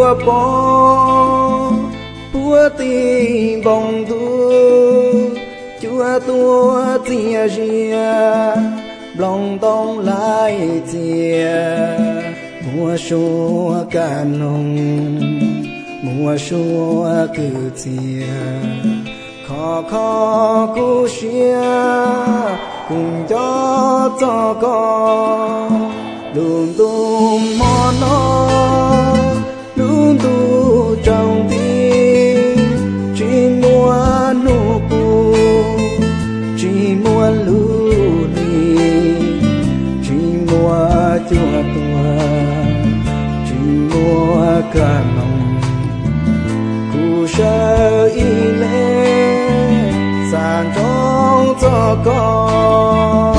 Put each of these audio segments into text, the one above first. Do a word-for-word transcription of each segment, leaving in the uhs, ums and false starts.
bùa bó bùa tình bóng tu chúa tua tia ria lòng tông lại tia mùa xua cả nồng mùa xua cứ tia khó khó cú xia cùng cho cho con luôn tung mòn nó luôn tu trong tim chỉ muốn nụ cu chỉ muốn lưu ly chỉ muốn chua tua chỉ muốn cả lòng cu sơ y lệ sàn trong cho con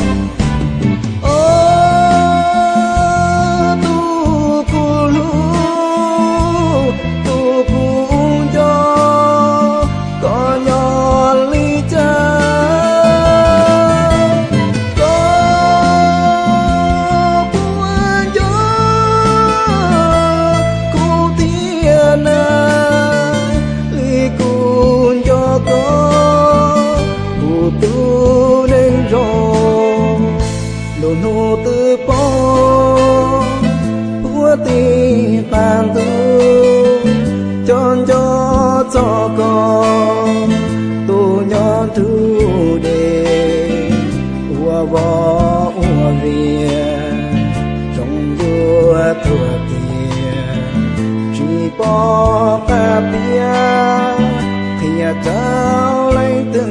nô tư bó búa tình tàn tư chọn cho cho con tu nhon thu đề ua võ ua rìa trong vua thừa tiền chỉ bỏ ta bia thì trao lấy từ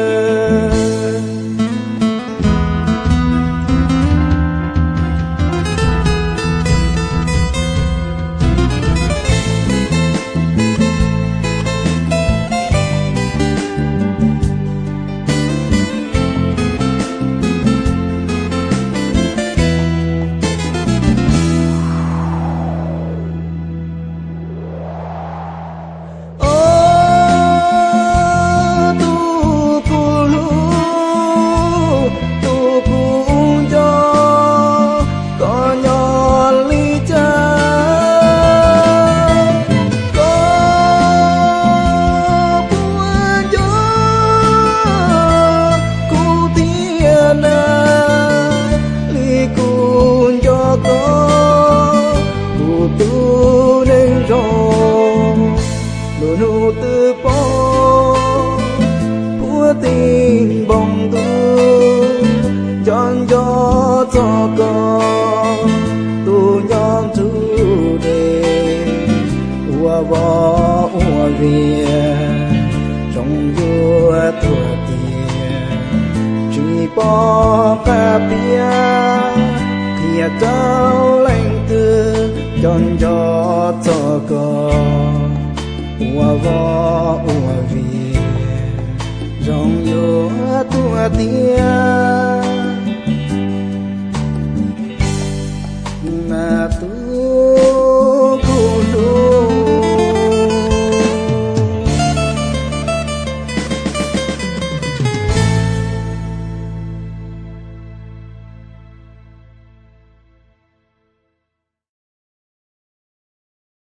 tu nên rồi nụ nụ tư bó búa tình bóng tu chọn cho cho con tu nhon thu đề ua võ ua rìa trong vua thừa tiền chỉ bỏ cả bia thì trao lành từ chọn cho cho con ua võ ua rìa rong yo tua tia